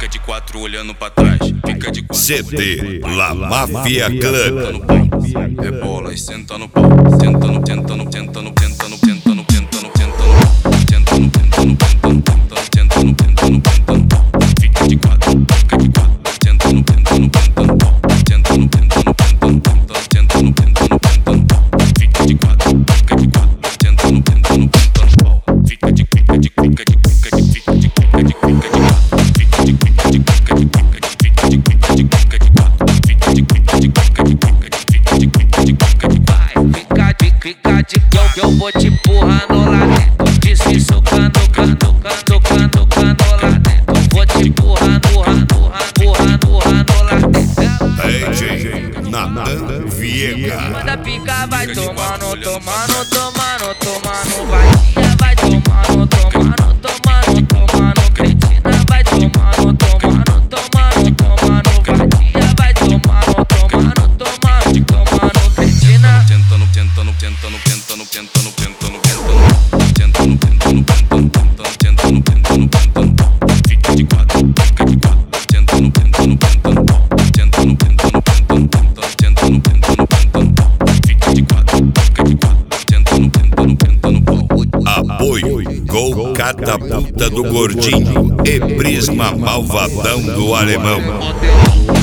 Fica de quatro olhando pra trás. Fica de quatro. CD La Máfia Club. É bola e senta no pau. Sentando, tentando, tentando, tentando, tentando, tentando, tentando, tentando, tentando, tentando, tentando, tentando, tentando. Fica de quatro, fica de quatro. Tentando, tentando, tentando, tentando, tentando, tentando, tentando, tentando, tentando. Fica de quatro, fica de quatro. Tentando, tentando, tentando. Fica de, fica de, fica de, fica de, fica de, fica de, fica de quatro. Fica de, fica de, fica de, fica de, fica de, fica de, fica de quatro. Fica de, fica de, fica de, fica de, fica de, fica de, fica de quatro. Fica de que eu vou te empurrando lá dentro. Disse socando, cando lá dentro. Vou te empurrando lá dentro. DJ Natan Viega. Manda pica, vai tomando, vai. Vai tomando, cretina, vai tomando, vadia, vai tomando, cretina. Tentando, tentando, tentando, tentando, tentando, tentando, tentando, tentando, tentando, tentando, tentando, tentando. Fica de quatro, fica de quatro. Tentando, tentando, tentando, tentando, tentando, tentando, tentando, tentando, tentando. Fica de quatro, fica de quatro. Tentando, tentando, tentando. Apoio Gol Catapulta do Gordinho e Prisma Malvadão do Alemão.